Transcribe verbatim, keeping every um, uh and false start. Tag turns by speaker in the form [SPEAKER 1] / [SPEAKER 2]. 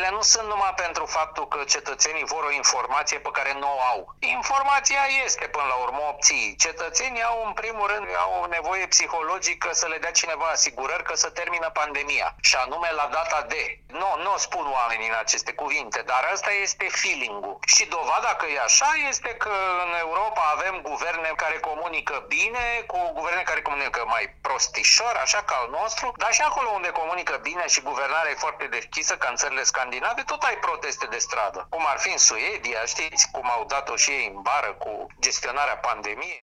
[SPEAKER 1] care nu sunt numai pentru faptul că cetățenii vor o informație pe care nu o au. Informația este până la urmă obții. Cetățenii au în primul rând au o nevoie psihologică să le dea cineva asigurări că să termină pandemia. Și anume la data de. Nu, nu o spun oamenii în aceste cuvinte, dar asta este feeling-ul. Și dovada că e așa este că în Europa avem guverne care comunică bine, cu guverne care comunică mai prostișor, așa ca al nostru, dar și acolo unde comunică bine și guvernarea e foarte deschisă, ca în țările scandinave, tot ai proteste de stradă. Cum ar fi în Suedia, știți, cum au dat-o și ei în bară cu gestionarea pandemiei.